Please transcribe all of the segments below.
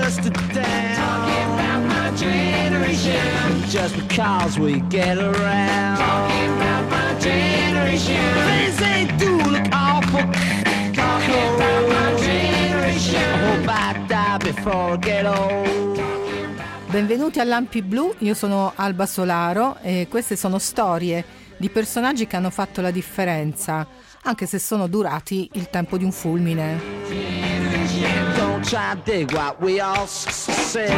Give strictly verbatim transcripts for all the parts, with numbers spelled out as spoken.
busted down. Talking about my generation. Just because we get around. Talking about my generation. Things they do look awful. Talking about my generation. I hope I die before I get old. Benvenuti a Lampi Blu, io sono Alba Solaro e queste sono storie di personaggi che hanno fatto la differenza, anche se sono durati il tempo di un fulmine. Don't try to dig what we all say.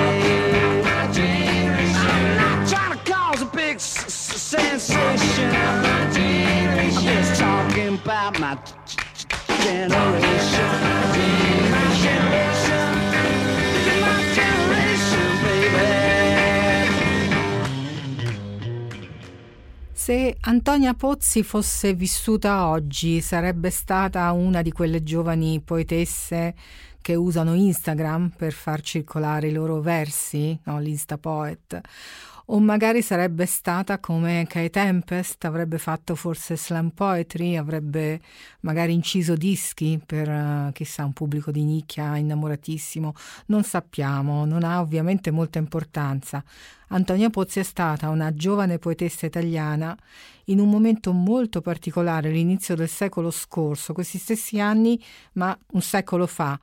I'm not trying to cause a big sensation. I'm just talking about my generation. My generation. My generation, baby. Se Antonia Pozzi fosse vissuta oggi, sarebbe stata una di quelle giovani poetesse che usano Instagram per far circolare i loro versi, no? L'Instapoet. O magari sarebbe stata come Kai Tempest, avrebbe fatto forse slam poetry, avrebbe magari inciso dischi per uh, chissà un pubblico di nicchia innamoratissimo, non sappiamo, non ha ovviamente molta importanza. Antonia Pozzi è stata una giovane poetessa italiana in un momento molto particolare, l'inizio del secolo scorso, questi stessi anni, ma un secolo fa.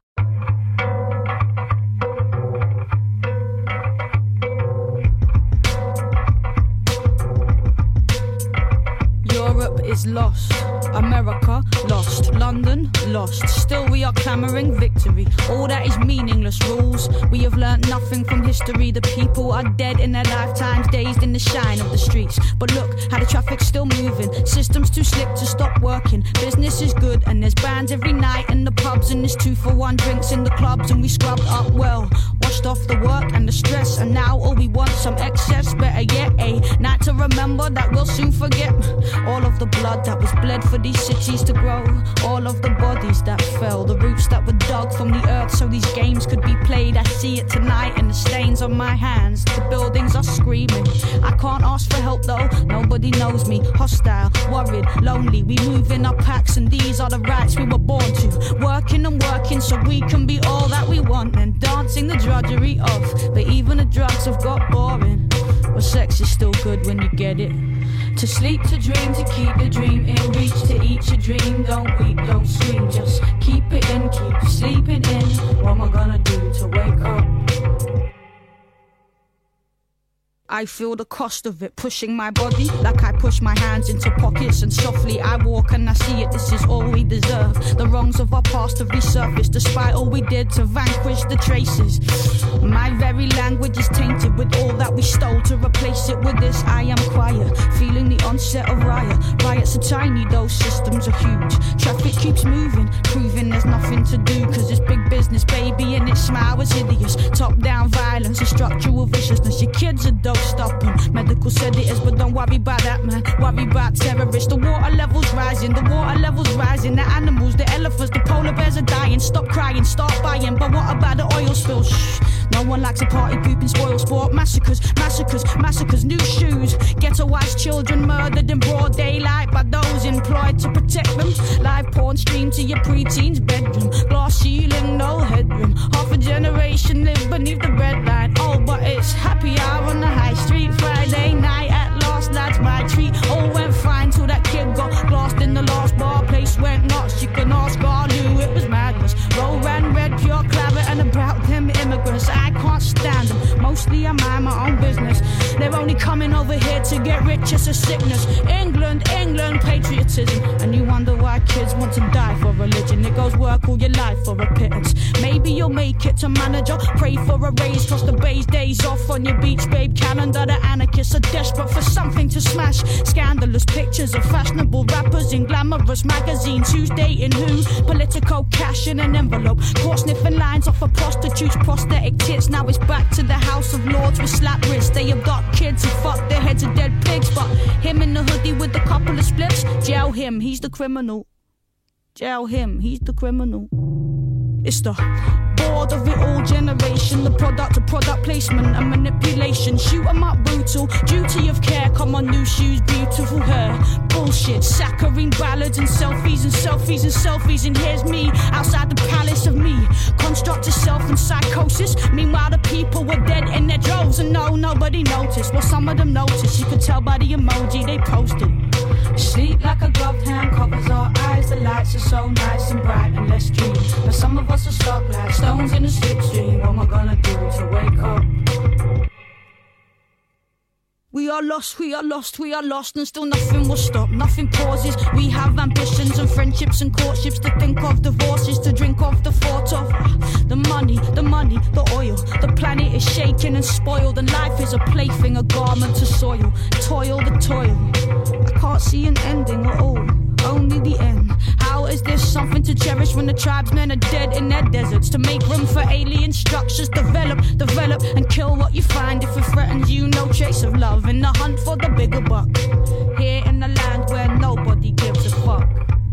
Europe is lost, America lost, London lost. Still we are clamouring victory. All that is meaningless rules. We have learnt nothing from history. The people are dead in their lifetimes, dazed in the shine of the streets. But look how the traffic's still moving. Systems too slick to stop working. Business is good and there's bands every night in the pubs, and there's two for one drinks in the clubs, and we scrubbed up well, washed off the work and the stress, and now all we want some excess. Better yet, a night to remember that we'll soon forget. All of the blood that was bled for these cities to grow, all of the bodies that fell, the roots that were dug from the earth so these games could be played. I see it tonight in the stains on my hands. The buildings are screaming. I can't ask for help though, nobody knows me. Hostile, worried, lonely, we move in our packs, and these are the rights we were born to. Working and working so we can be all that we want, and dancing the drudgery of. But even the drugs have got boring. But sex is still good when you get it. To sleep, to dream, to keep the dream in reach, to eat your dream. Don't weep, don't scream, just keep it in, keep sleeping in. What am I gonna do to wake up? I feel the cost of it pushing my body, like I push my hands into pockets, and softly I walk and I see it. This is all we deserve. The wrongs of our past have resurfaced, despite all we did to vanquish the traces. My very language is tainted with all that we stole. To replace it with this, I am quiet, feeling the onset of riot. Riots are tiny, those systems are huge. Traffic keeps moving, proving there's nothing to do, cause it's big business, baby, and its smile is hideous. Top-down violence and structural viciousness. Your kids are dope. Stop them. Medical said it is, but don't worry about that, man. Worry about terrorists. The water level's rising, the water level's rising. The animals, the elephants, the polar bears are dying. Stop crying, start buying. But what about the oil spill? Shh. No one likes a party poop and spoil sport. Massacres, massacres, massacres. New shoes. Ghettoized children murdered in broad daylight by those employed to protect them. Live porn streamed to your preteen's bedroom. Glass ceiling, no headroom. Half a generation live beneath the red line. Oh, but it's happy hour on the high street. Friday night at last, that's my treat. All went fine till that kid got glassed in the last bar. Place went nuts, you can ask God who it was madness. Roll ran red, pure claret, and about them immigrants. I can't stand them, mostly I mind my own business. They're only coming over here to get rich, it's a sickness. England, England, patriotism. And you wonder why kids want to die for religion. It goes work all your life for a pittance. Maybe you'll make it to manager, pray for a raise, toss the bay's days off on your beach babe calendar. The anarchists are desperate for something to smash. Scandalous pictures of fashionable rappers in glamorous magazines. Who's dating who? Political cash in an envelope. Caught sniffing lines off of prostitutes' prosthetic tits. Now it's back to the House of Lords with slap wrists. They abduct kids and fuck their heads of dead pigs. But him in the hoodie with a couple of spliffs, jail him, he's the criminal. Jail him, he's the criminal. It's the bored of it all generation. The product of product placement and manipulation. Shoot 'em up brutal, duty of care. Come on, new shoes, beautiful hair. Bullshit, saccharine ballads and selfies and selfies and selfies. And here's me, outside the palace of me. Constructed self and psychosis. Meanwhile the people were dead in their droves. And no, nobody noticed. Well, some of them noticed. You could tell by the emoji they posted. Sleep like a gloved hand covers our eyes. The lights are so nice and bright and let's dream. But some of us are stuck like stones in a slipstream. What am I gonna do to wake up? We are lost, we are lost, we are lost, and still nothing will stop, nothing pauses. We have ambitions and friendships and courtships, to think of divorces, to drink of the thought of the money, the money, the oil. The planet is shaken and spoiled, and life is a plaything, a garment to soil. Toil, the toil. I can't see an ending at all, only the end. How is there something to cherish when the tribesmen are dead in their deserts? To make room for alien structures, develop, develop, and kill what you find. If it threatens you, no trace of love. In the hunt for the bigger buck, here in the land where nobody gives a fuck.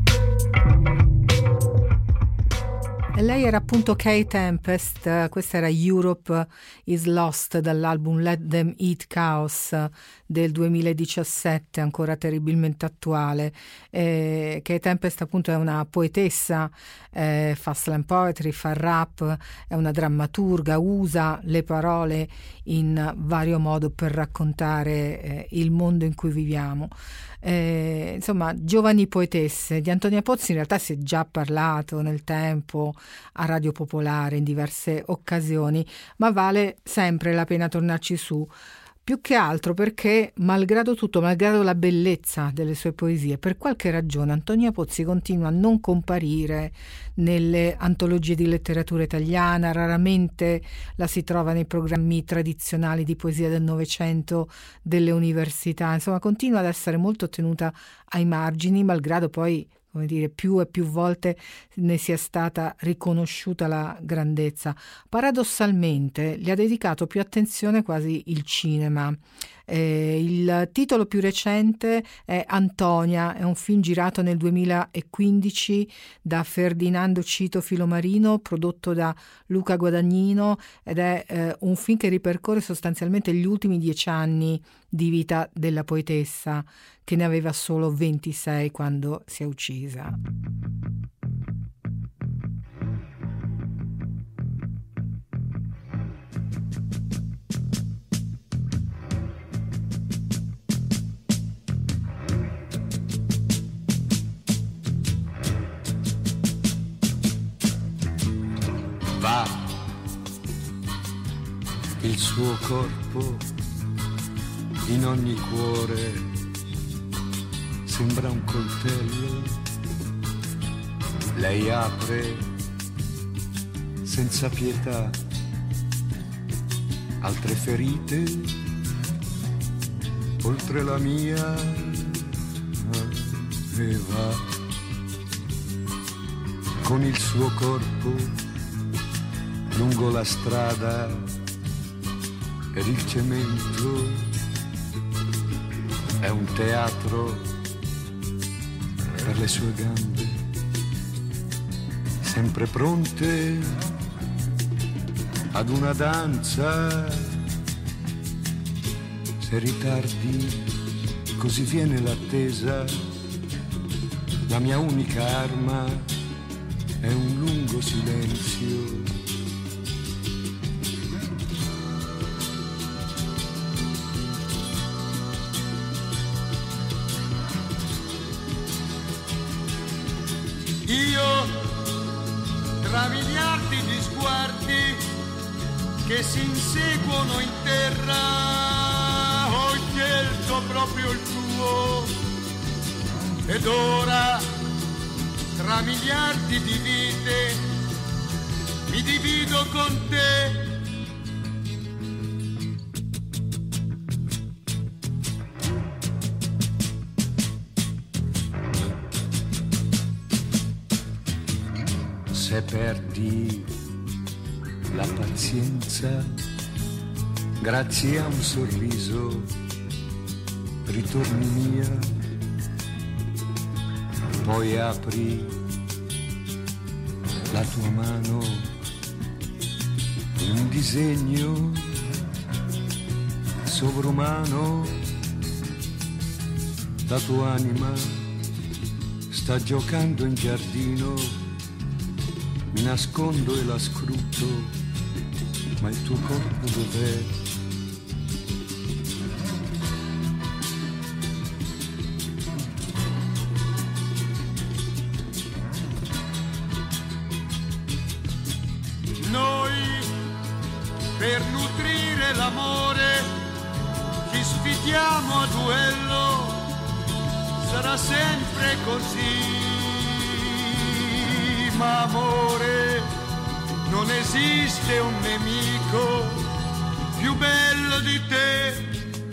E lei era appunto Kae Tempest, questa era Europe is Lost dall'album Let Them Eat Chaos del duemiladiciassette, ancora terribilmente attuale. Eh, Kae Tempest appunto è una poetessa, eh, fa slam poetry, fa rap, è una drammaturga, usa le parole in vario modo per raccontare eh, il mondo in cui viviamo. Eh, insomma, giovani poetesse. Di Antonia Pozzi in realtà si è già parlato nel tempo a Radio Popolare in diverse occasioni, ma vale sempre la pena tornarci su, più che altro perché, malgrado tutto, malgrado la bellezza delle sue poesie, per qualche ragione Antonia Pozzi continua a non comparire nelle antologie di letteratura italiana, raramente la si trova nei programmi tradizionali di poesia del Novecento delle università, insomma continua ad essere molto tenuta ai margini, malgrado poi, come dire, più e più volte ne sia stata riconosciuta la grandezza. Paradossalmente gli ha dedicato più attenzione quasi il cinema. Eh, il titolo più recente è Antonia, è un film girato nel duemilaquindici da Ferdinando Cito Filomarino, prodotto da Luca Guadagnino, ed è eh, un film che ripercorre sostanzialmente gli ultimi dieci anni di vita della poetessa, che ne aveva solo ventisei quando si è uccisa. Va, il suo corpo in ogni cuore sembra un coltello, lei apre senza pietà altre ferite oltre la mia e va con il suo corpo lungo la strada ed il cemento è un teatro per le sue gambe, sempre pronte ad una danza. Se ritardi, così viene l'attesa, la mia unica arma è un lungo silenzio. Io, tra miliardi di sguardi che si inseguono in terra, ho scelto proprio il tuo. Ed ora, tra miliardi di vite, mi divido con te. Se perdi la pazienza, grazie a un sorriso ritorni mia, poi apri la tua mano un disegno sovrumano, la tua anima sta giocando in giardino, mi nascondo e la scruto, ma il tuo corpo dov'è? Noi per nutrire l'amore ci sfidiamo a duello, sarà sempre così, ma amore, non esiste un nemico più bello di te.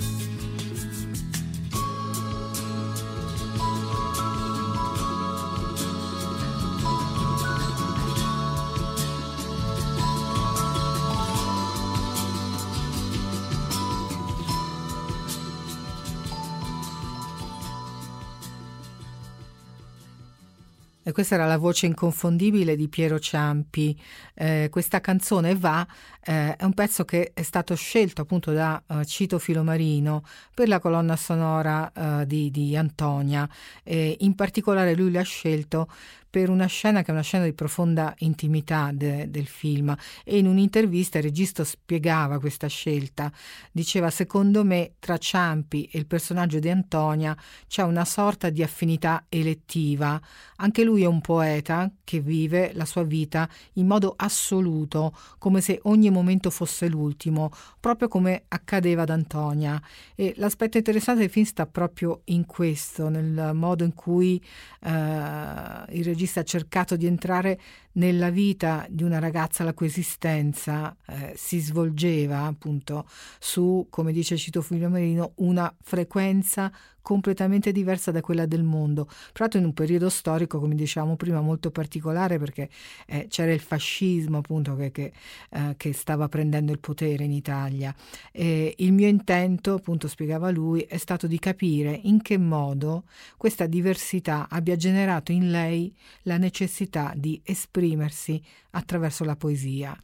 E questa era la voce inconfondibile di Piero Ciampi. Eh, questa canzone Va eh, è un pezzo che è stato scelto appunto da uh, Cito Filomarino per la colonna sonora uh, di, di Antonia. E in particolare lui l'ha scelto per una scena che è una scena di profonda intimità de, del film, e in un'intervista il regista spiegava questa scelta. Diceva: secondo me tra Ciampi e il personaggio di Antonia c'è una sorta di affinità elettiva. Anche lui è un poeta che vive la sua vita in modo assoluto, come se ogni momento fosse l'ultimo, proprio come accadeva ad Antonia. E l'aspetto interessante del film sta proprio in questo, nel modo in cui eh, il regista ha cercato di entrare nella vita di una ragazza la cui esistenza eh, si svolgeva appunto su, come dice Cito Filomarino, una frequenza completamente diversa da quella del mondo, proprio in un periodo storico, come dicevamo prima, molto particolare, perché eh, c'era il fascismo appunto che, che, eh, che stava prendendo il potere in Italia. E il mio intento, appunto spiegava lui, è stato di capire in che modo questa diversità abbia generato in lei la necessità di esprimersi attraverso la poesia.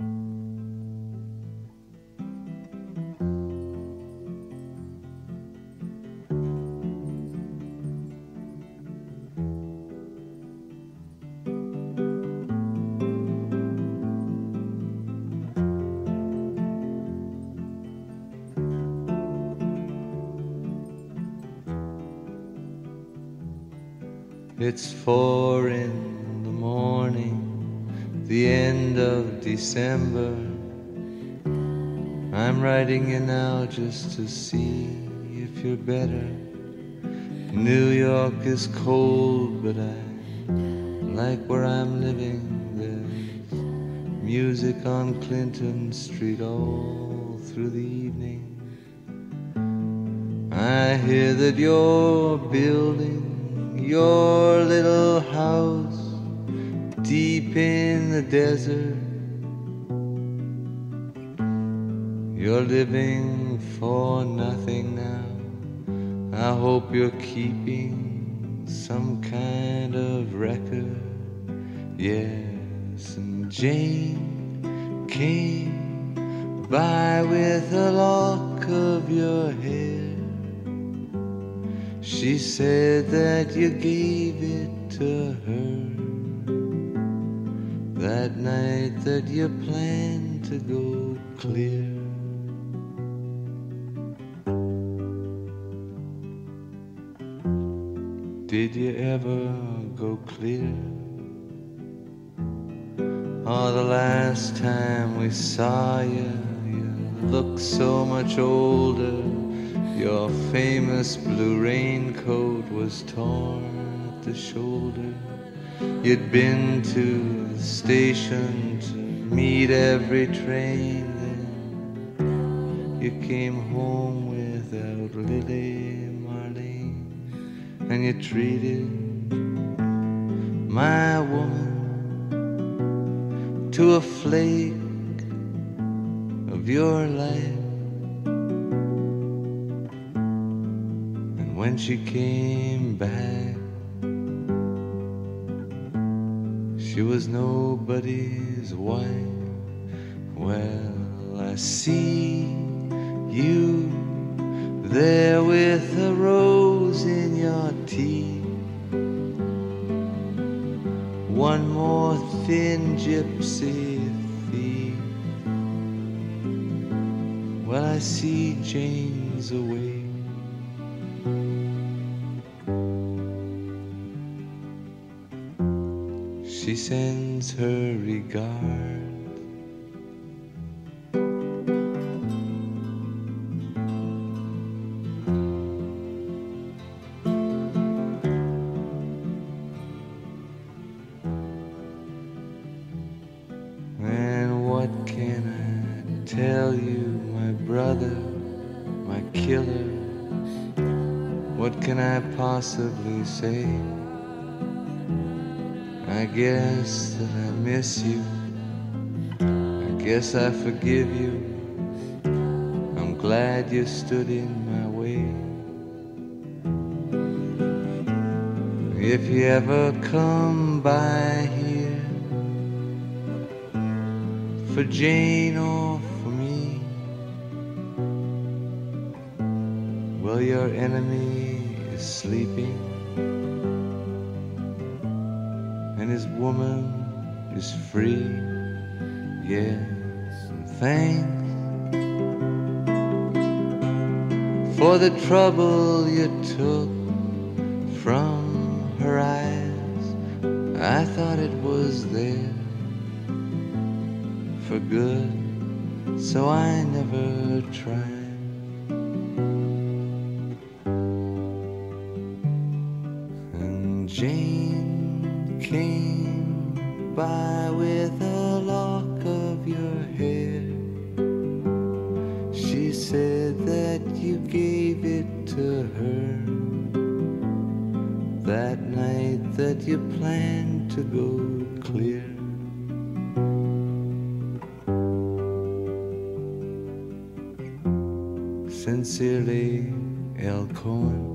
It's four in the morning, the end of December. I'm writing you now just to see if you're better. New York is cold, but I like where I'm living. There's music on Clinton Street all through the evening. I hear that you're building your little house deep in the desert. You're living for nothing now. I hope you're keeping some kind of record. Yes, and Jane came by with a lock of your hair. She said that you gave it to her that night that you planned to go clear. Did you ever go clear? Oh, the last time we saw you, you looked so much older. Your famous blue raincoat was torn at the shoulder. You'd been to the station to meet every train. Then you came home without Lily Marlene, and you treated my woman to a flake of your life. When she came back, she was nobody's wife. Well, I see you there with a rose in your teeth. One more thin gypsy thief. Well, I see Jane's away. She sends her regard. And what can I tell you, my brother, my killer? What can I possibly say? I guess that I miss you. I guess I forgive you. I'm glad you stood in my way. If you ever come by here for Jane or for me, well, your enemy is sleeping and his woman is free. Yes, and thanks for the trouble you took from her eyes. I thought it was there for good, so I never tried. And Jane came by with a lock of your hair. She said that you gave it to her that night that you planned to go clear. Sincerely, L. Cohen.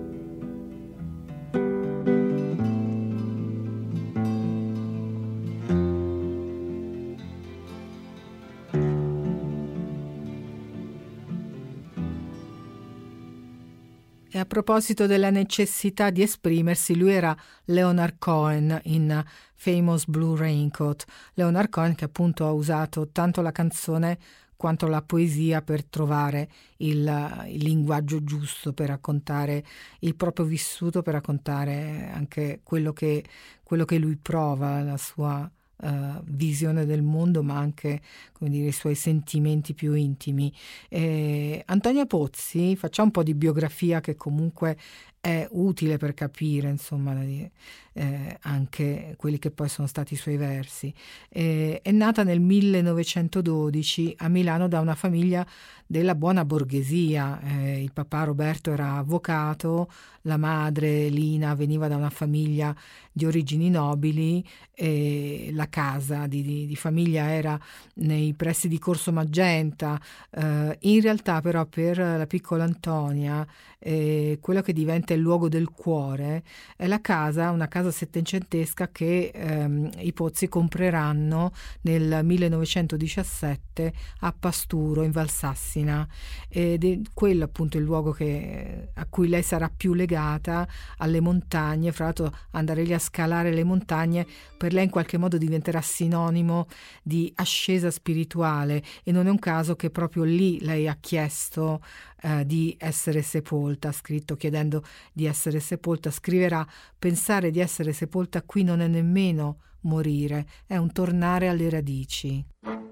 E a proposito della necessità di esprimersi, lui era Leonard Cohen in Famous Blue Raincoat. Leonard Cohen che appunto ha usato tanto la canzone quanto la poesia per trovare il, il linguaggio giusto per raccontare il proprio vissuto, per raccontare anche quello che, quello che lui prova, la sua Uh, visione del mondo, ma anche, come dire, i suoi sentimenti più intimi. Eh, Antonia Pozzi, facciamo un po' di biografia che comunque è utile per capire, insomma, eh, anche quelli che poi sono stati i suoi versi. Eh, è nata nel millenovecentododici a Milano da una famiglia della buona borghesia. Eh, il papà Roberto era avvocato, la madre Lina veniva da una famiglia di origini nobili, e la casa di, di, di famiglia era nei pressi di Corso Magenta. Eh, in realtà però per la piccola Antonia eh, quello che diventa il luogo del cuore è la casa, una casa settecentesca che ehm, i Pozzi compreranno nel millenovecentodiciassette a Pasturo in Valsassina, ed è quello appunto il luogo che, a cui lei sarà più legata, alle montagne. Fra l'altro andare lì a scalare le montagne per lei in qualche modo diventerà sinonimo di ascesa spirituale, e non è un caso che proprio lì lei ha chiesto eh, di essere sepolta, ha scritto chiedendo di essere sepolta. Scriverà: pensare di essere sepolta qui non è nemmeno morire, è un tornare alle radici.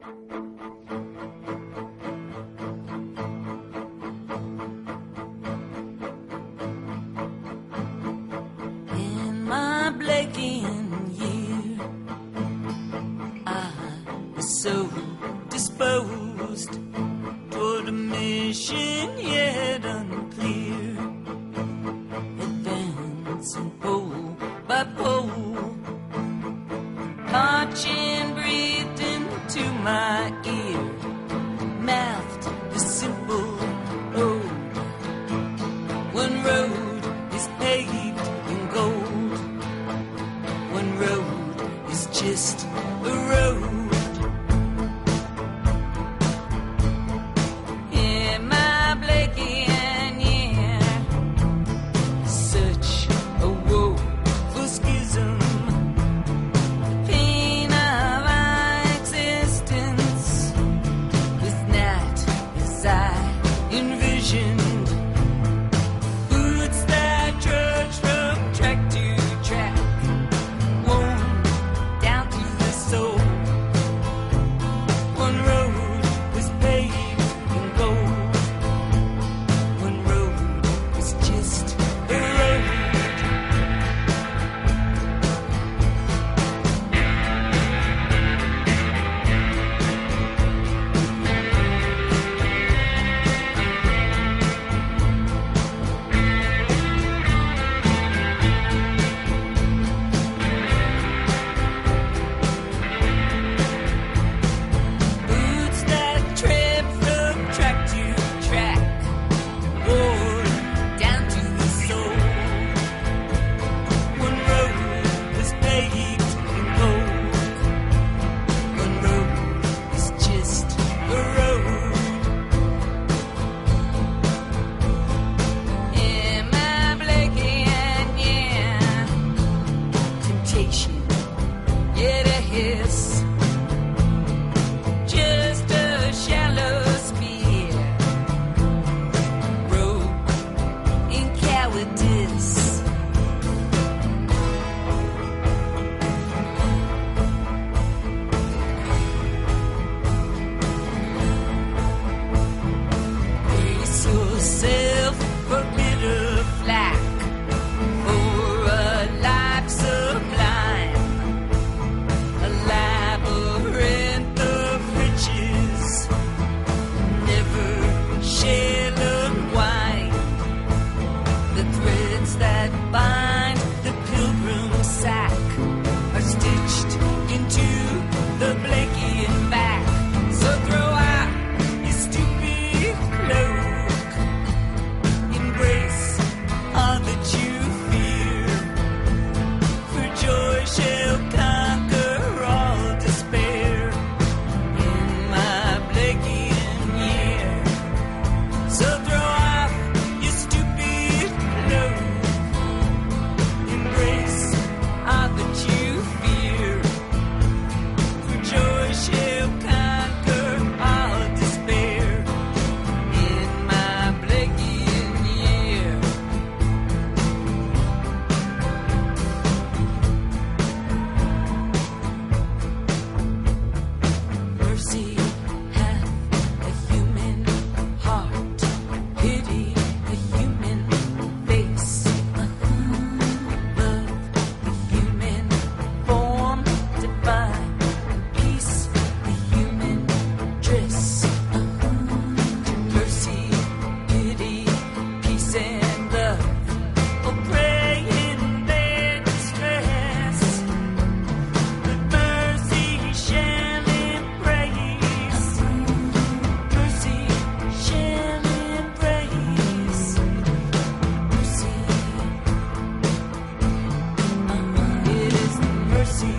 So disposed toward a mission yet unclear, advancing pole by pole, marching breathed into my ear, mouthed the simple road. One road is paved in gold, one road is just a road. baked in gold. One road is just a road. In my blanket, yeah, temptation, yeah, to hiss. Just a shallow spear, rogue in cowardice. Brace yourself for bitter flack, for a life sublime, a labyrinth of riches, never shall unwind. The threads that bind the pilgrim sack are stitched into the blanket back. So throw out your stupid cloak, embrace all that you fear, for joy shall conquer all despair. In my blanket year, so throw off your stupid cloak, embrace all that you fear, for joy shall conquer all despair. In my blanket year. Mercy hath a human heart, pity a human face, love a human form divine, peace a human dress. Mercy, pity, peace and love, oh pray in their distress. But mercy shall embrace, mercy shall embrace, mercy. It is the mercy,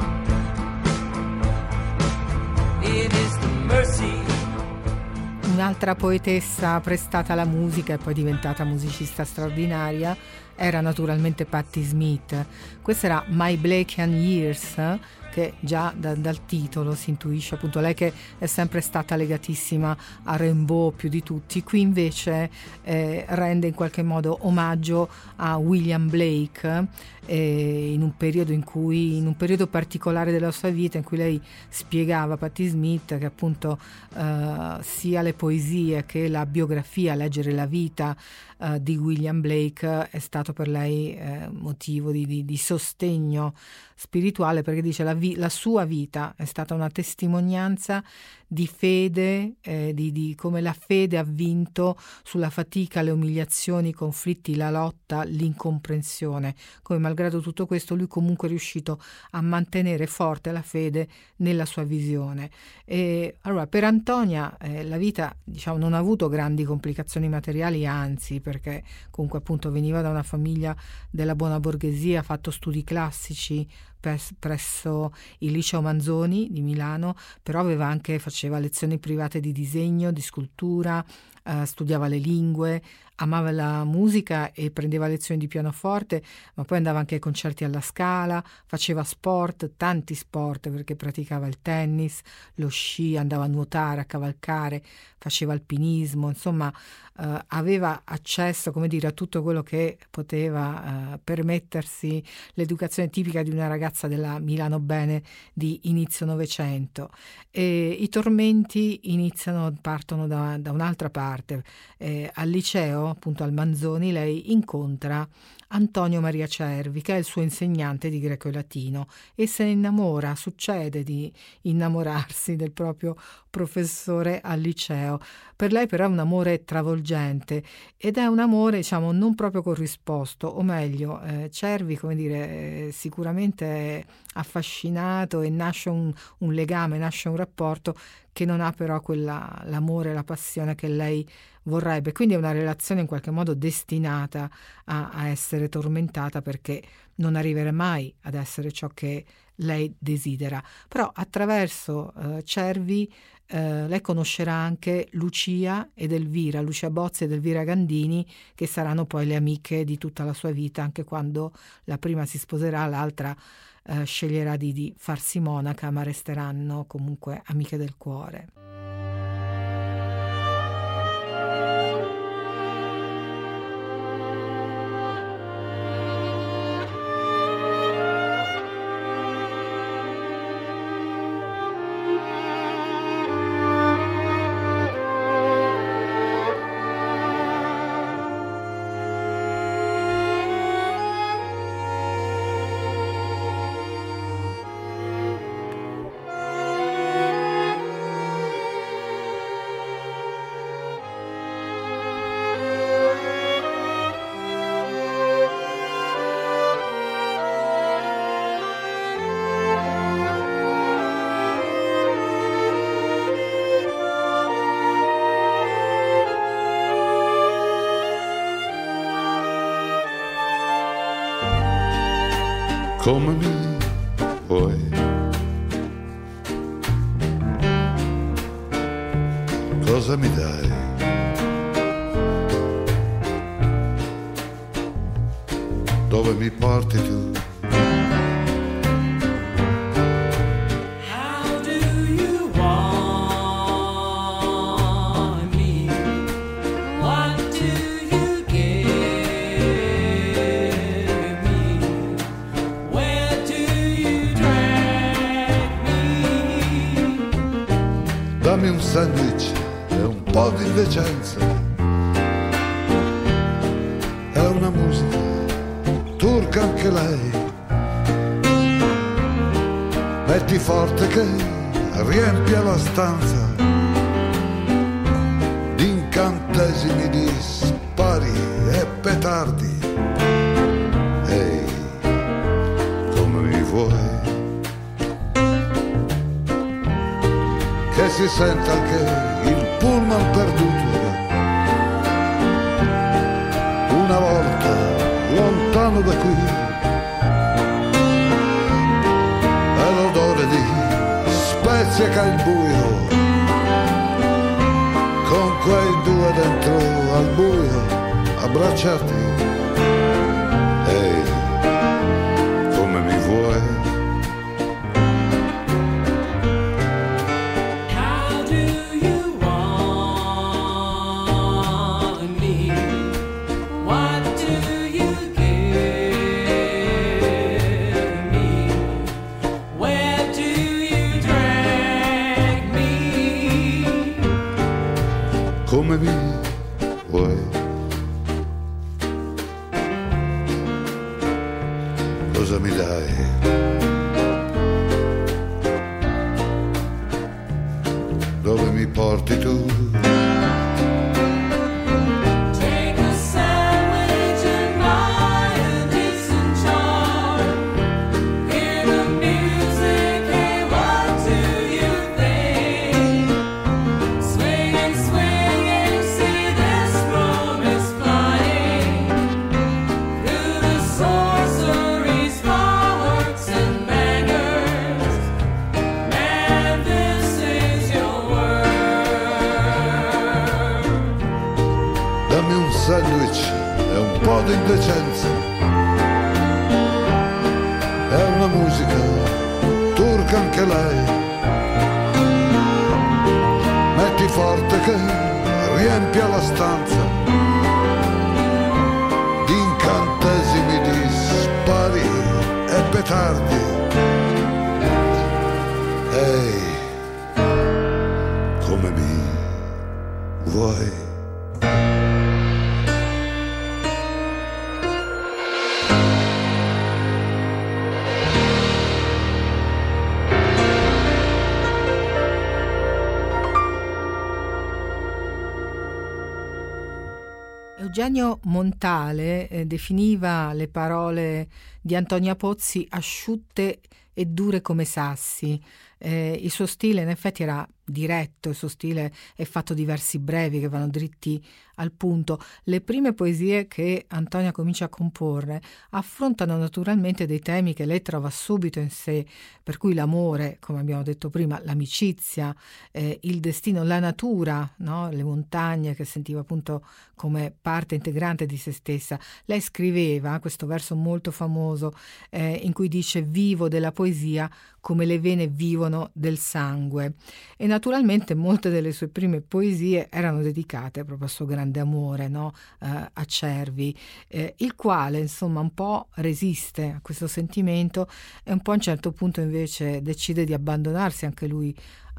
it is the mercy. Un'altra poetessa prestata alla musica e poi diventata musicista straordinaria era naturalmente Patti Smith. Questa era My Blakean Years, che già da, dal titolo si intuisce appunto lei che è sempre stata legatissima a Rimbaud più di tutti. Qui invece eh, rende in qualche modo omaggio a William Blake eh, in un periodo in cui in un periodo particolare della sua vita in cui lei spiegava a Patti Smith che appunto eh, sia le poesie che la biografia, leggere la vita eh, di William Blake è stato per lei eh, motivo di, di, di sostegno spirituale, perché dice la, vi- la sua vita è stata una testimonianza di fede, eh, di, di come la fede ha vinto sulla fatica, le umiliazioni, i conflitti, la lotta, l'incomprensione, come malgrado tutto questo lui comunque è riuscito a mantenere forte la fede nella sua visione. E allora per Antonia eh, la vita diciamo non ha avuto grandi complicazioni materiali, anzi, perché comunque appunto veniva da una famiglia della buona borghesia, ha fatto studi classici presso il Liceo Manzoni di Milano, però aveva anche, faceva lezioni private di disegno, di scultura, eh, studiava le lingue, amava la musica e prendeva lezioni di pianoforte, ma poi andava anche ai concerti alla Scala, faceva sport, tanti sport, perché praticava il tennis, lo sci, andava a nuotare, a cavalcare, faceva alpinismo, insomma eh, aveva accesso, come dire, a tutto quello che poteva eh, permettersi l'educazione tipica di una ragazza della Milano Bene di inizio Novecento. E i tormenti iniziano, partono da, da un'altra parte. Eh, al liceo, appunto al Manzoni, lei incontra Antonio Maria Cervi, che è il suo insegnante di greco e latino, e se ne innamora, succede di innamorarsi del proprio professore al liceo. Per lei però è un amore travolgente ed è un amore, diciamo, non proprio corrisposto, o meglio, eh, Cervi, come dire, eh, sicuramente è affascinato e nasce un, un legame, nasce un rapporto che non ha però quella, l'amore, la passione che lei vorrebbe, quindi è una relazione in qualche modo destinata a, a essere essere tormentata perché non arriverà mai ad essere ciò che lei desidera. Però attraverso eh, Cervi eh, lei conoscerà anche Lucia ed Elvira, Lucia Bozzi ed Elvira Gandini, che saranno poi le amiche di tutta la sua vita, anche quando la prima si sposerà, l'altra eh, sceglierà di, di farsi monaca, ma resteranno comunque amiche del cuore. Come mi vuoi, cosa mi dai? Dove mi porti tu? Dammi un sandwich e un po' di decenza. È una musica turca anche lei. Metti forte che riempia la stanza di incantesimi, di spari e petardi. Ehi, come mi vuoi? Che si sente anche il pullman perduto. Una volta lontano da qui, è l'odore di spezie che ha il buio, con quei due dentro al buio abbracciati. Ehi, come mi vuoi? Come mi vuoi? Cosa mi dai? Dove mi porti tu? Sandwich e un po' di indecenza. È una musica turca anche lei. Metti forte che riempia la stanza di incantesimi, di spari e petardi. Ehi, come mi vuoi? Eugenio Montale eh, definiva le parole di Antonia Pozzi asciutte e dure come sassi. Eh, il suo stile in effetti era diretto, il suo stile è fatto di versi brevi che vanno dritti al punto. Le prime poesie che Antonia comincia a comporre affrontano naturalmente dei temi che lei trova subito in sé, per cui l'amore, come abbiamo detto prima, l'amicizia, eh, il destino, la natura, no? Le montagne che sentiva appunto come parte integrante di se stessa. Lei scriveva questo verso molto famoso eh, in cui dice: vivo della poesia come le vene vivono del sangue. E naturalmente molte delle sue prime poesie erano dedicate proprio al suo grande amore, no? eh, a Cervi, eh, il quale insomma un po' resiste a questo sentimento e un po' a un certo punto invece decide di abbandonarsi anche lui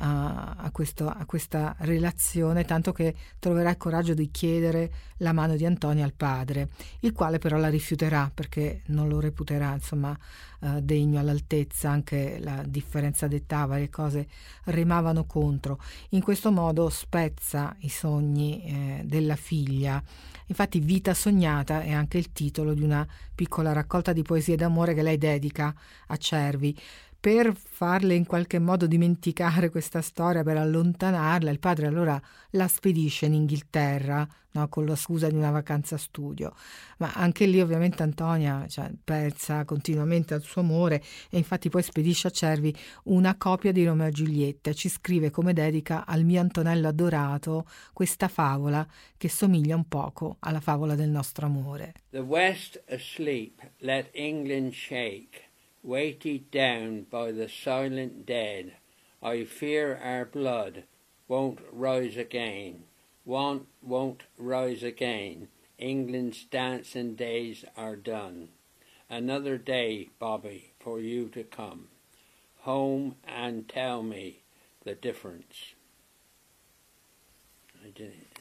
a, a, questo, a questa relazione, tanto che troverà il coraggio di chiedere la mano di Antonia al padre, il quale però la rifiuterà perché non lo reputerà insomma eh, degno, all'altezza. Anche la differenza d'età, varie cose remavano contro. In questo modo spezza i sogni eh, della figlia. Infatti Vita sognata è anche il titolo di una piccola raccolta di poesie d'amore che lei dedica a Cervi. Per farle in qualche modo dimenticare questa storia, per allontanarla, il padre allora la spedisce in Inghilterra, no, con la scusa di una vacanza studio. Ma anche lì ovviamente Antonia, cioè, pensa continuamente al suo amore e infatti poi spedisce a Cervi una copia di Romeo e Giulietta e ci scrive come dedica al mio Antonello adorato questa favola che somiglia un poco alla favola del nostro amore. The West asleep, let England shake, weighted down by the silent dead. I fear our blood won't rise again, won't, won't rise again. England's dancing days are done. Another day, Bobby, for you to come home and tell me the difference. I did it.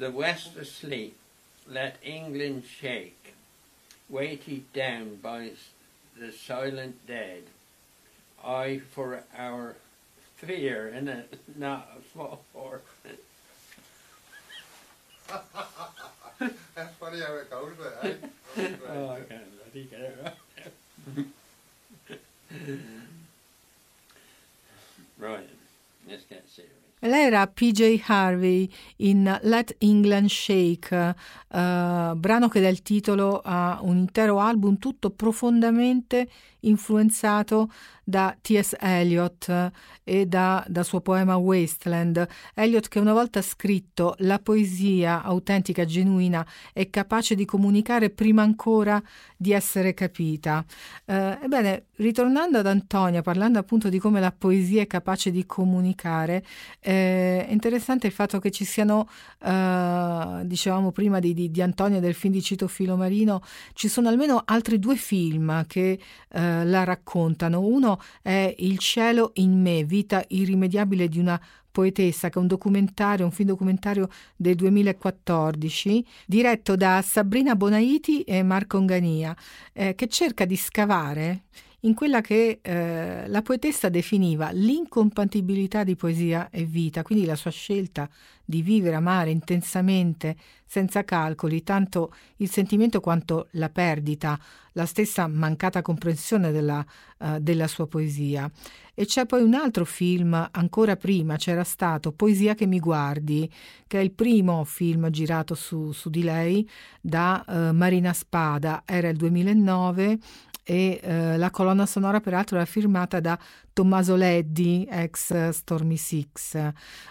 the West asleep, let England shake, weighted down by the silent dead. I for our fear, innit, not for. That's funny how it goes, but eh? Oh, I can't let you get it right. Right, let's get serious. Lei era P J Harvey in Let England Shake, uh, brano che dà il titolo a un intero album tutto profondamente influenzato da T S. Eliot e da, da suo poema Wasteland. Eliot, che una volta scritto: la poesia autentica, genuina, è capace di comunicare prima ancora di essere capita. Eh, ebbene, ritornando ad Antonia, parlando appunto di come la poesia è capace di comunicare, eh, è interessante il fatto che ci siano, eh, dicevamo prima di, di, di Antonia, del film di Cito Filomarino, ci sono almeno altri due film che eh, la raccontano. Uno è Il cielo in me, vita irrimediabile di una poetessa, che è un documentario, un film documentario del duemilaquattordici, diretto da Sabrina Bonaiti e Marco Ongania, eh, che cerca di scavare in quella che eh, la poetessa definiva l'incompatibilità di poesia e vita, quindi la sua scelta di vivere, amare intensamente, senza calcoli, tanto il sentimento quanto la perdita, la stessa mancata comprensione della, uh, della sua poesia. E c'è poi un altro film, ancora prima c'era stato Poesia che mi guardi, che è il primo film girato su, su di lei da uh, Marina Spada, era il duemilanove, e eh, la colonna sonora peraltro era firmata da Tommaso Leddi, ex Stormy Six. Uh,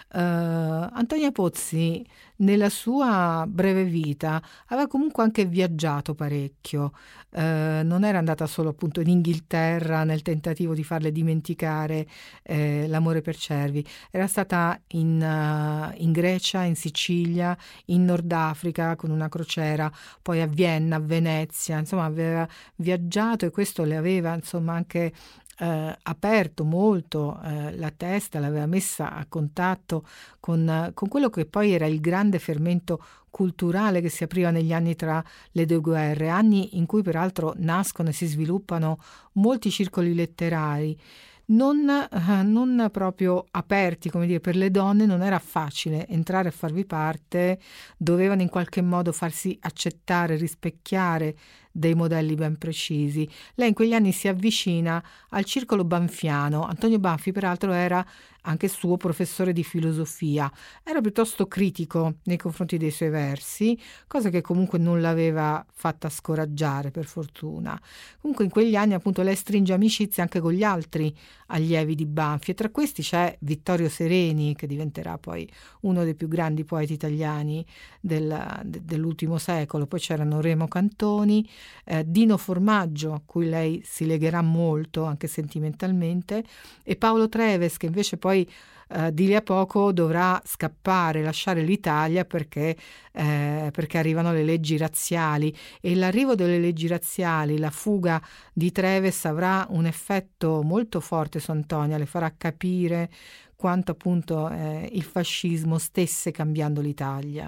Antonia Pozzi nella sua breve vita aveva comunque anche viaggiato parecchio, uh, non era andata solo appunto in Inghilterra nel tentativo di farle dimenticare eh, l'amore per Cervi, era stata in, uh, in Grecia, in Sicilia, in Nord Africa con una crociera, poi a Vienna, a Venezia, insomma aveva viaggiato, e questo le aveva insomma anche Eh, aperto molto eh, la testa, l'aveva messa a contatto con, eh, con quello che poi era il grande fermento culturale che si apriva negli anni tra le due guerre, anni in cui peraltro nascono e si sviluppano molti circoli letterari. Non, eh, non proprio aperti, come dire, per le donne non era facile entrare a farvi parte, dovevano in qualche modo farsi accettare, rispecchiare dei modelli ben precisi. Lei in quegli anni si avvicina al circolo banfiano. Antonio Banfi peraltro era anche suo professore di filosofia, era piuttosto critico nei confronti dei suoi versi, cosa che comunque non l'aveva fatta scoraggiare, per fortuna. Comunque in quegli anni appunto lei stringe amicizia anche con gli altri allievi di Banfi, e tra questi c'è Vittorio Sereni, che diventerà poi uno dei più grandi poeti italiani del, de, dell'ultimo secolo. Poi c'erano Remo Cantoni, eh, Dino Formaggio, a cui lei si legherà molto anche sentimentalmente, e Paolo Treves, che invece poi Uh, di lì a poco dovrà scappare, lasciare l'Italia perché, eh, perché arrivano le leggi razziali, e l'arrivo delle leggi razziali, la fuga di Treves avrà un effetto molto forte su Antonia, le farà capire quanto appunto eh, il fascismo stesse cambiando l'Italia.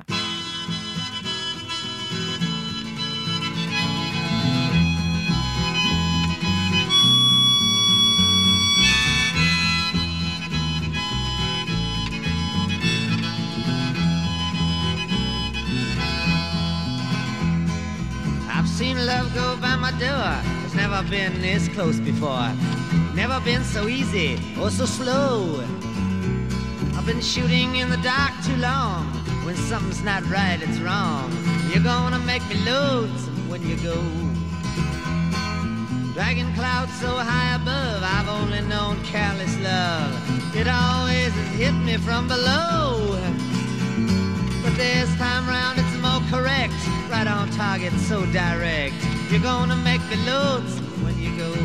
Seen love go by my door. It's never been this close before. Never been so easy or so slow. I've been shooting in the dark too long. When something's not right, it's wrong. You're gonna make me lonesome when you go. Dragging clouds so high above, I've only known careless love. It always has hit me from below. But this time round it's more correct. Right on target, so direct. You're gonna make me lonesome when you go.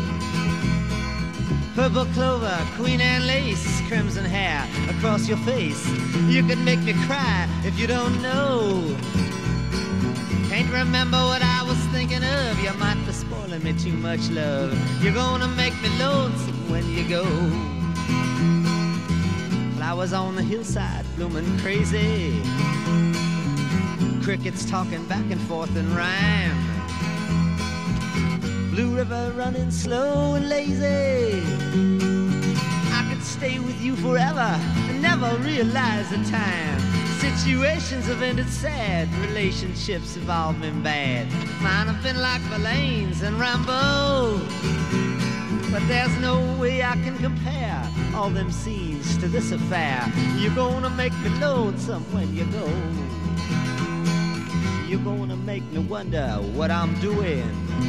Purple clover, queen and lace, crimson hair across your face. You could make me cry if you don't know. Can't remember what I was thinking of. You might be spoiling me too much, love. You're gonna make me lonesome when you go. Flowers on the hillside blooming crazy. crickets talking back and forth in rhyme. Blue River running slow and lazy. I could stay with you forever and never realize the time. Situations have ended sad, relationships have all been bad. Mine have been like Verlaine's and Rambo, but there's no way I can compare all them scenes to this affair. You're gonna make me lonesome when you go. You're gonna make me wonder what I'm doing,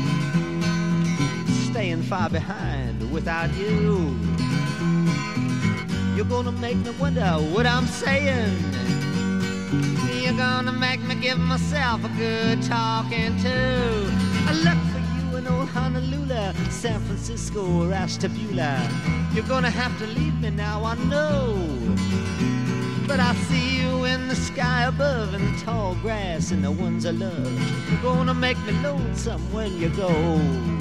staying far behind without you. You're gonna make me wonder what I'm saying. You're gonna make me give myself a good talking to. I look for you in old Honolulu, San Francisco or Ashtabula. You're gonna have to leave me now, I know, but I see you in the sky above, in the tall grass and the ones I love. You're gonna make me lonesome when you go.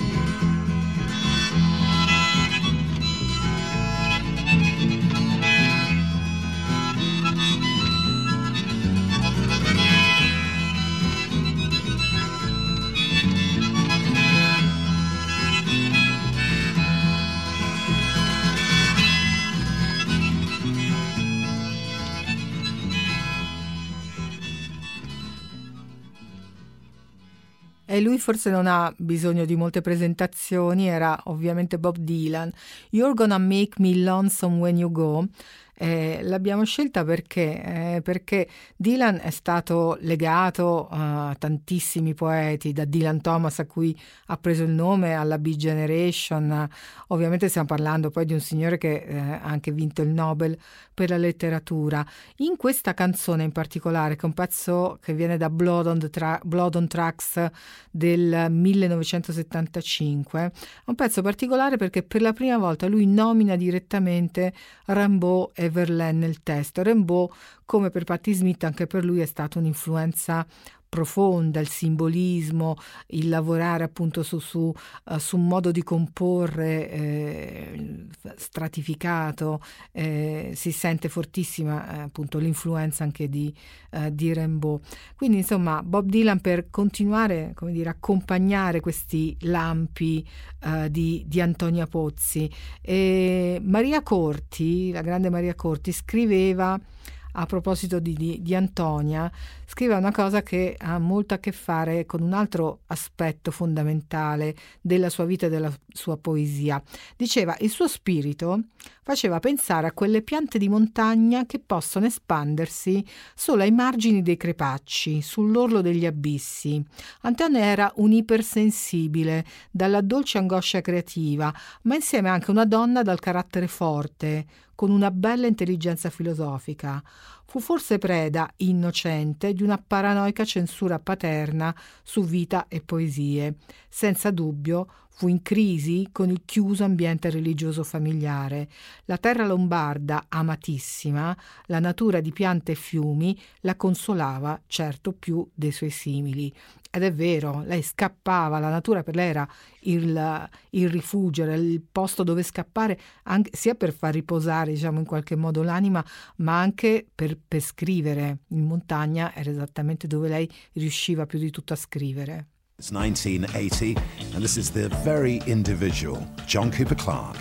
E lui forse non ha bisogno di molte presentazioni, era ovviamente Bob Dylan. You're Gonna Make Me Lonesome When You Go. Eh, l'abbiamo scelta perché, eh, perché Dylan è stato legato a tantissimi poeti, da Dylan Thomas, a cui ha preso il nome, alla Beat Generation. Ovviamente stiamo parlando poi di un signore che eh, ha anche vinto il Nobel per la letteratura. In questa canzone in particolare, che è un pezzo che viene da Blood on, the Tra- Blood on Tracks del millenovecentosettantacinque, è un pezzo particolare perché per la prima volta lui nomina direttamente Rimbaud e Verlaine nel testo. Rimbaud, come per Patti Smith, anche per lui è stata un'influenza profonda, il simbolismo, il lavorare appunto su, su, uh, su un modo di comporre eh, stratificato. Eh, si sente fortissima eh, appunto l'influenza anche di, uh, di Rimbaud. Quindi insomma Bob Dylan, per continuare, come dire, accompagnare questi lampi uh, di, di Antonia Pozzi. E Maria Corti, la grande Maria Corti, scriveva a proposito di, di, di Antonia, scrive una cosa che ha molto a che fare con un altro aspetto fondamentale della sua vita e della sua poesia. Diceva: il suo spirito faceva pensare a quelle piante di montagna che possono espandersi solo ai margini dei crepacci, sull'orlo degli abissi. Antonia era un ipersensibile, dalla dolce angoscia creativa, ma insieme anche una donna dal carattere forte, con una bella intelligenza filosofica. Fu forse preda, innocente, di una paranoica censura paterna su vita e poesie. Senza dubbio fu in crisi con il chiuso ambiente religioso familiare. La terra lombarda, amatissima, la natura di piante e fiumi, la consolava certo più dei suoi simili. Ed è vero, lei scappava, la natura per lei era il, il rifugio, era il posto dove scappare, anche, sia per far riposare, diciamo, in qualche modo l'anima, ma anche per, per scrivere. In montagna era esattamente dove lei riusciva più di tutto a scrivere. It's nineteen eighty, and this is the very individual John Cooper Clarke.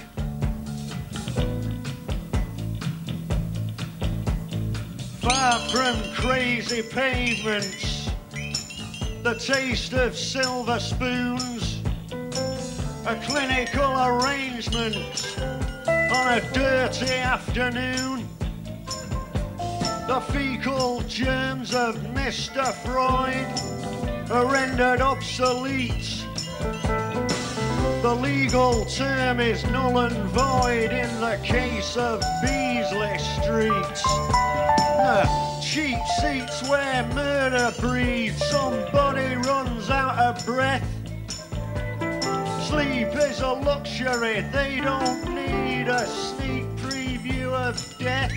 Far from crazy pavements, the taste of silver spoons, a clinical arrangement on a dirty afternoon. The fecal germs of Mister Freud are rendered obsolete. The legal term is null and void in the case of Beasley Street. Uh, cheap seats where murder breathes, somebody runs out of breath. Sleep is a luxury, they don't need a sneak preview of death.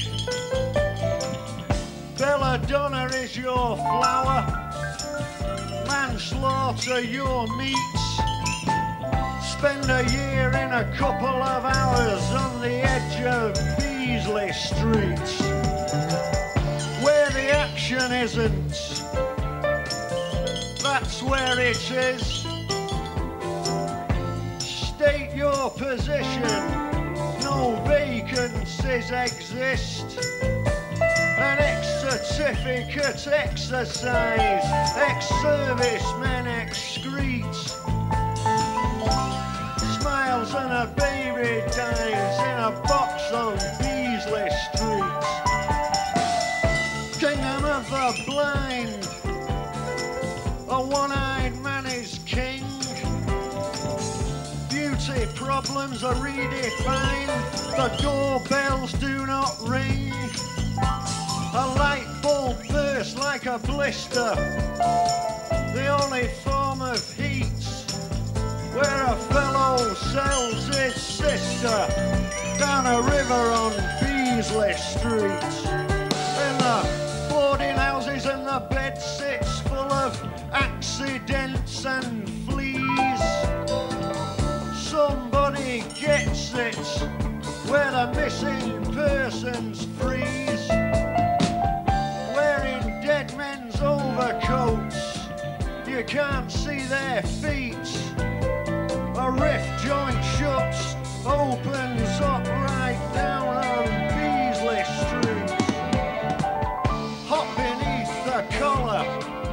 Belladonna is your flower, manslaughter your meats. Spend a year in a couple of hours on the edge of Beasley Street, where the action isn't that's where it is. State your position, no vacancies exist. An ex-certificate exercise, ex-servicemen excrete. Smiles and a baby dies in a box on Beasley Street. Kingdom of the blind, a one-eyed man is king. Beauty problems are redefined, the doorbells do not ring. A light bulb bursts like a blister, the only form of heat, where a fellow sells his sister down a river on Beasley Street. In the boarding houses and the bed sits full of accidents and fleas. Somebody gets it where the missing persons freeze. Wearing dead men's overcoats, you can't see their feet. A rift joint shuts, opens up right down on Beasley Street. Hot beneath the collar,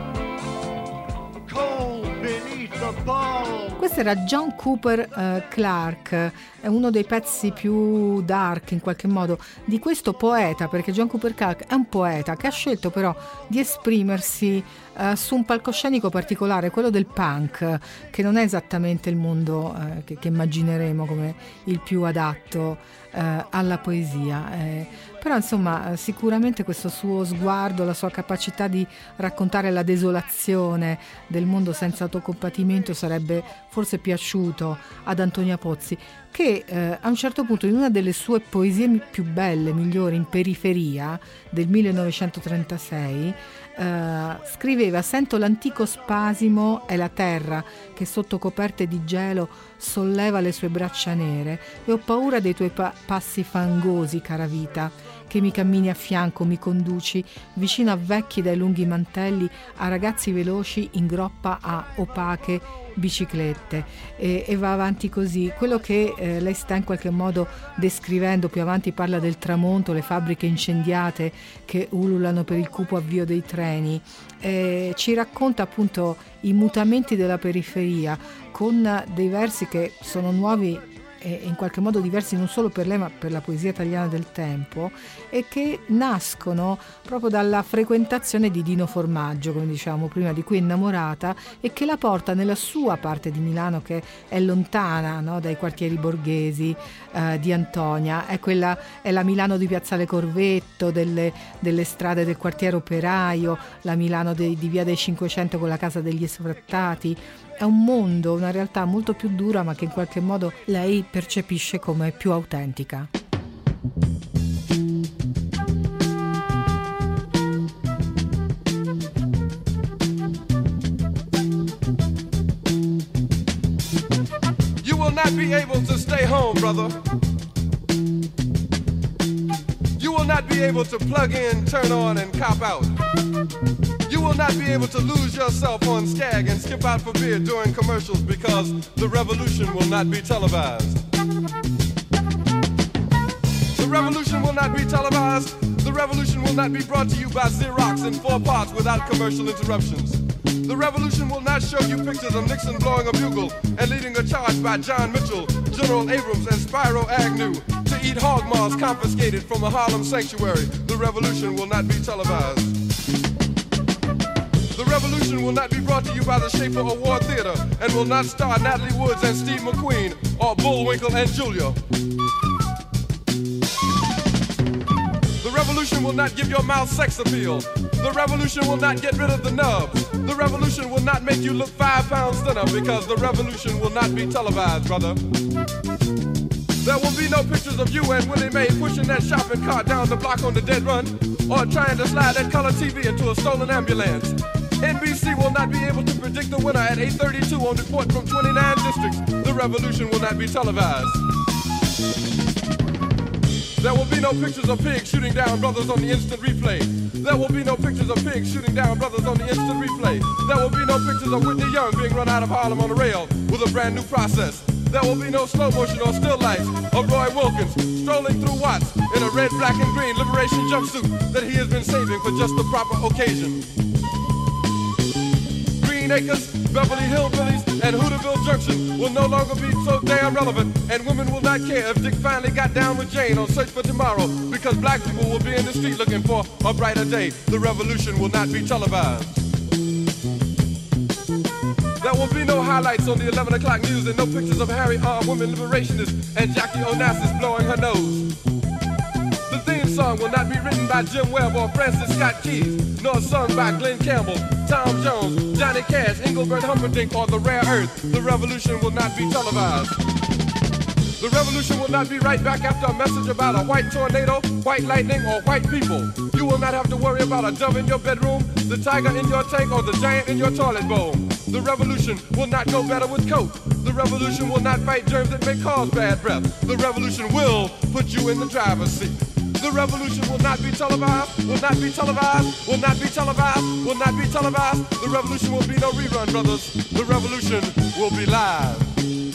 cold beneath the ball. Questo era John Cooper uh, Clarke, è uno dei pezzi più dark in qualche modo di questo poeta, perché John Cooper Clarke è un poeta che ha scelto però di esprimersi uh, su un palcoscenico particolare, quello del punk, che non è esattamente il mondo uh, che, che immagineremo come il più adatto uh, alla poesia. Eh, però insomma sicuramente questo suo sguardo, la sua capacità di raccontare la desolazione del mondo senza autocompatimento sarebbe forse piaciuto ad Antonia Pozzi, che eh, a un certo punto in una delle sue poesie più belle, migliori, In periferia, del millenovecentotrentasei, eh, scriveva: sento l'antico spasimo, è la terra che sotto coperte di gelo solleva le sue braccia nere, e ho paura dei tuoi pa- passi fangosi, cara vita, che mi cammini a fianco, mi conduci vicino a vecchi dai lunghi mantelli, a ragazzi veloci in groppa a opache biciclette, e, e va avanti così. Quello che eh, lei sta in qualche modo descrivendo, più avanti parla del tramonto, le fabbriche incendiate che ululano per il cupo avvio dei treni, eh, ci racconta appunto i mutamenti della periferia con dei versi che sono nuovi e in qualche modo diversi non solo per lei ma per la poesia italiana del tempo, e che nascono proprio dalla frequentazione di Dino Formaggio, come dicevamo prima, di cui è innamorata, e che la porta nella sua parte di Milano che è lontana, no, dai quartieri borghesi eh, di Antonia. È quella, è la Milano di Piazzale Corvetto, delle, delle strade del quartiere operaio, la Milano de, di Via dei Cinquecento con la Casa degli Sfrattati. È un mondo, una realtà molto più dura, ma che in qualche modo lei percepisce come più autentica. You will not be able to stay home, brother. You will not be able to plug in, turn on, and cop out. You will not be able to lose yourself on Skag and skip out for beer during commercials, because the revolution will not be televised. The revolution will not be televised. The revolution will not be brought to you by Xerox in four parts without commercial interruptions. The revolution will not show you pictures of Nixon blowing a bugle and leading a charge by John Mitchell, General Abrams, and Spyro Agnew to eat hog maws confiscated from a Harlem sanctuary. The revolution will not be televised. The revolution will not be brought to you by the Schaefer Award Theater and will not star Natalie Woods and Steve McQueen or Bullwinkle and Julia. The revolution will not give your mouth sex appeal. The revolution will not get rid of the nubs. The revolution will not make you look five pounds thinner, because the revolution will not be televised, brother. There will be no pictures of you and Willie Mae pushing that shopping cart down the block on the dead run, or trying to slide that color T V into a stolen ambulance. N B C will not be able to predict the winner at eight thirty-two on Report from twenty-nine districts. The revolution will not be televised. There will be no pictures of pigs shooting down brothers on the instant replay. There will be no pictures of pigs shooting down brothers on the instant replay. There will be no pictures of Whitney Young being run out of Harlem on a rail with a brand new process. There will be no slow motion or still lights of Roy Wilkins strolling through Watts in a red, black, and green liberation jumpsuit that he has been saving for just the proper occasion. Green Acres, Beverly Hillbillies, and Hooterville Junction will no longer be so damn relevant, and women will not care if Dick finally got down with Jane on Search for Tomorrow, because black people will be in the street looking for a brighter day. The revolution will not be televised. There will be no highlights on the eleven o'clock news and no pictures of Harry armed women liberationists and Jackie Onassis blowing her nose. The theme song will not be written by Jim Webb or Francis Scott Keys, nor sung by Glenn Campbell, Tom Jones, Johnny Cash, Engelbert Humperdinck, or The Rare Earth. The revolution will not be televised. The revolution will not be right back after a message about a white tornado, white lightning, or white people. You will not have to worry about a dove in your bedroom, the tiger in your tank, or the giant in your toilet bowl. The revolution will not go better with Coke. The revolution will not fight germs that may cause bad breath. The revolution will put you in the driver's seat. The revolution will not be televised, will not be televised, will not be televised, will not be televised. The revolution will be no rerun, brothers. The revolution will be live.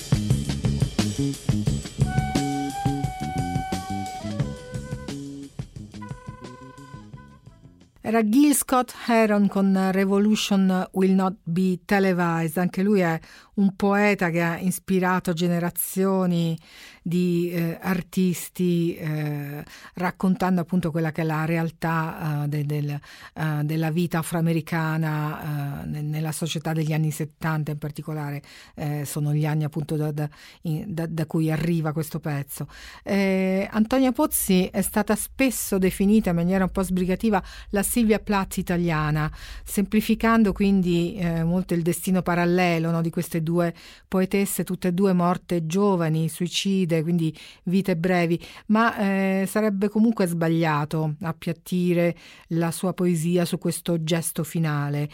Era Gil Scott Heron con Revolution Will Not Be Televised. Anche lui è un poeta che ha ispirato generazioni di eh, artisti, eh, raccontando appunto quella che è la realtà uh, de, del, uh, della vita afroamericana uh, nella società degli anni settanta in particolare. Eh, sono gli anni appunto da, da, in, da, da cui arriva questo pezzo. Eh, Antonia Pozzi è stata spesso definita in maniera un po' sbrigativa la Silvia Plath italiana, semplificando quindi eh, molto il destino parallelo, no, di queste due poetesse, tutte e due morte giovani, suicide, quindi vite brevi, ma eh, sarebbe comunque sbagliato appiattire la sua poesia su questo gesto finale.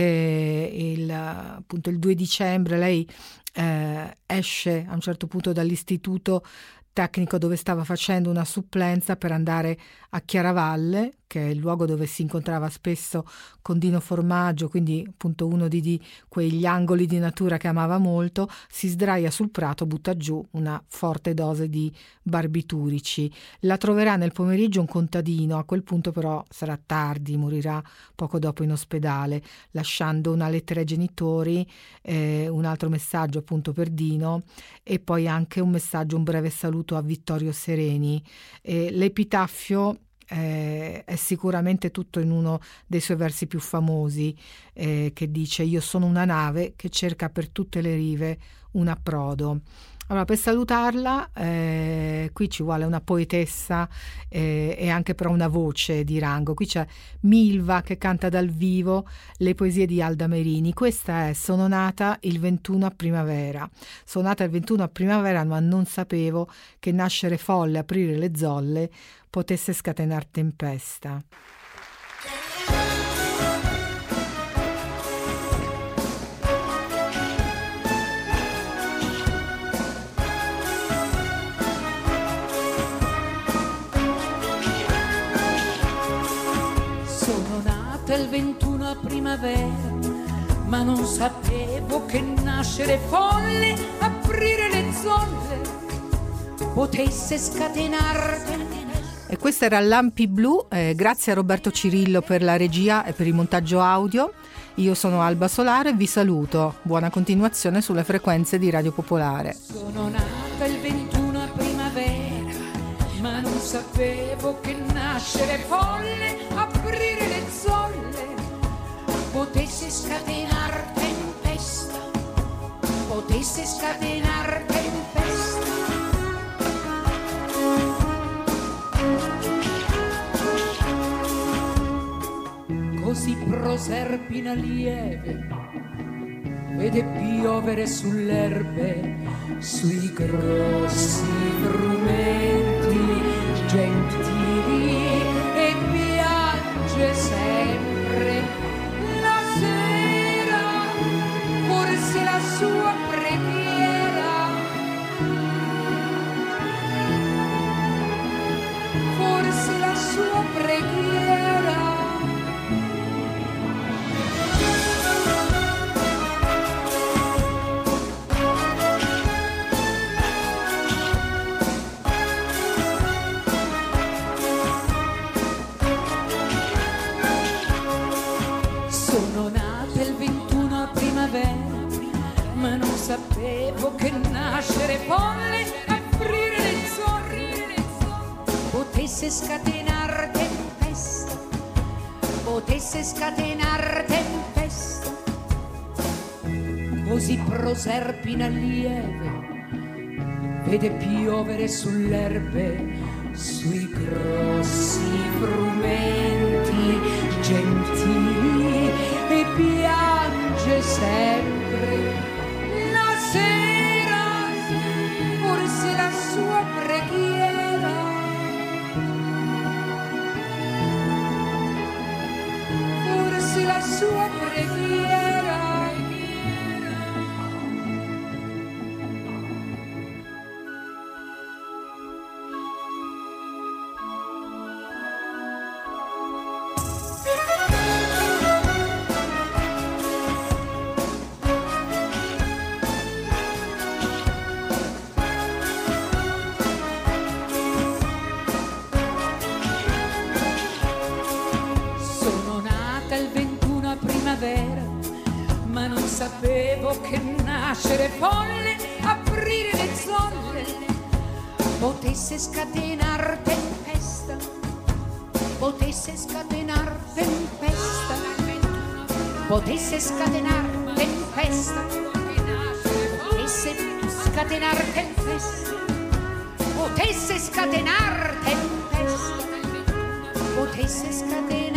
Eh, il, appunto il due dicembre lei eh, esce a un certo punto dall'istituto tecnico dove stava facendo una supplenza per andare a Chiaravalle, che è il luogo dove si incontrava spesso con Dino Formaggio, quindi appunto uno di, di quegli angoli di natura che amava molto. Si sdraia sul prato, butta giù una forte dose di barbiturici. La troverà nel pomeriggio un contadino, a quel punto però sarà tardi, morirà poco dopo in ospedale, lasciando una lettera ai genitori, eh, un altro messaggio appunto per Dino e poi anche un messaggio, un breve saluto a Vittorio Sereni. Eh, l'epitaffio Eh, è sicuramente tutto in uno dei suoi versi più famosi, eh, che dice: io sono una nave che cerca per tutte le rive un approdo. Allora, per salutarla eh, qui ci vuole una poetessa eh, e anche però una voce di rango. Qui c'è Milva che canta dal vivo le poesie di Alda Merini. Questa è Sono nata il ventuno a primavera. Sono nata il ventuno a primavera, ma non sapevo che nascere folle, aprire le zolle potesse scatenar tempesta. Sono nata il ventuno a primavera, ma non sapevo che nascere folle, aprire le zolle, potesse scatenare. E questo era Lampi Blu, eh, grazie a Roberto Cirillo per la regia e per il montaggio audio. Io sono Alba Solare e vi saluto. Buona continuazione sulle frequenze di Radio Popolare. Sono nata il ventuno a primavera, ma non sapevo che nascere folle, aprire le zolle, potesse scatenar tempesta, potesse scatenar tempesta. Così Proserpina lieve vede piovere sull'erbe, sui grossi frumenti gentili, e piange sempre la sera, forse la sua preghiera. sapevo che nascere folle, aprire le zorre, potesse scatenar tempesta, potesse scatenar tempesta. Così Proserpina lieve vede piovere sull'erbe, sui grossi frumenti gentili, e piange sempre la sera, forse la sua preghiera, forse la sua preghiera. Ma non sapevo che nascere folle, aprire le zolle, potesse scatenar tempesta, potesse scatenar tempesta, potesse scatenar tempesta, potesse scatenar tempesta, potesse scatenar tempesta, potesse scatenar